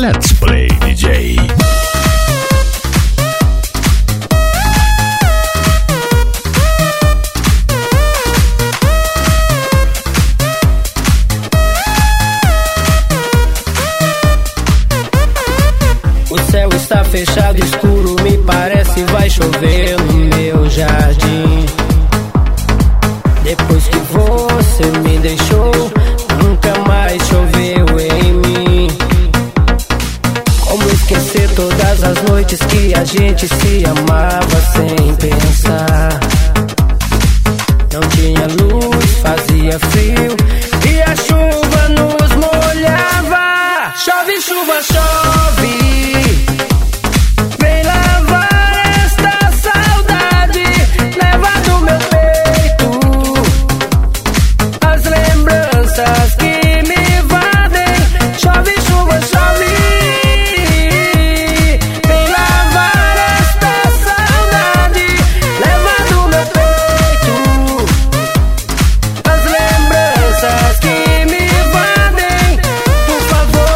Let's Play DJ. O céu está fechado, escuro, me parece vai chover no meu jardim. Depois que você me deixou, nunca mais choveu em mim. Como esquecer todas as noites que a gente se amava sem pensar? Não tinha luz, fazia frio e a chuva nos molhava. Chove, chuva, chove, vem lavar esta saudade, leva do meu peito as lembranças que me invadem. Chove, chuva, chove, vem lavar esta saudade, leva do meu peito as lembranças que me invadem, por favor.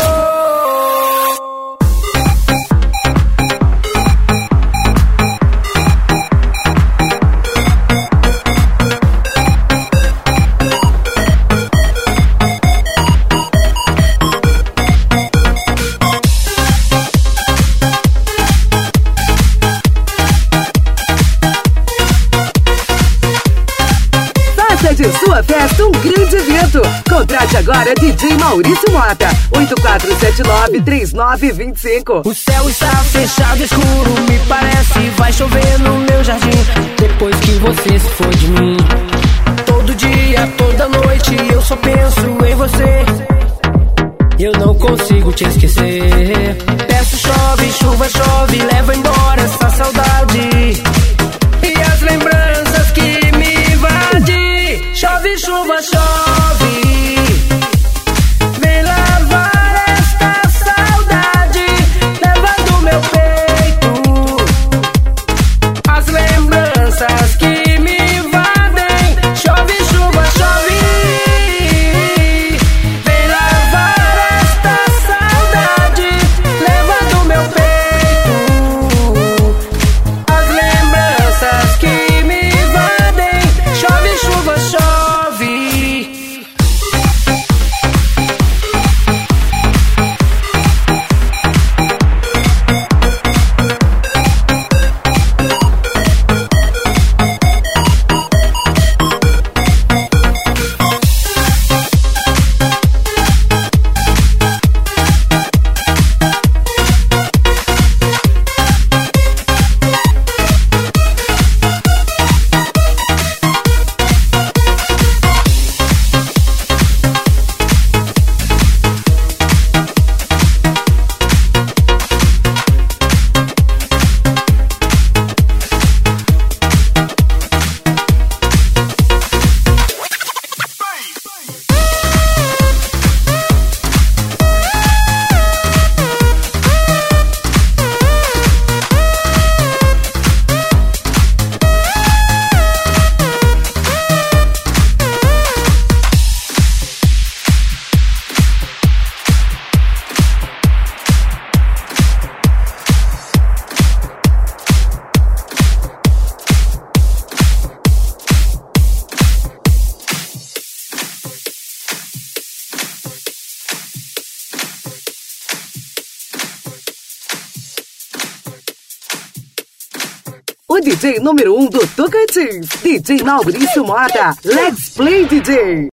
Faça de sua festa um grande evento. Contrate agora DJ Maurício Mota, 8479-3925. O céu está fechado, escuro, me parece vai chover no meu jardim. Depois que você se foi de mim, todo dia, toda noite eu só penso em você. Eu não consigo te esquecer. Peço, chove, chuva, chove, leva embora essa saudade e as lembranças que me invadem. Chove, chuva, chove, vem lavar esta saudade, leva do meu peito as lembranças que me invadem. Chove, chuva, chove, vem lavar esta saudade, leva do meu peito as lembranças que me invadem. Chove, chuva, chove. O DJ número 1 do Tocantins, DJ Maurício Mota. Let's Play DJ.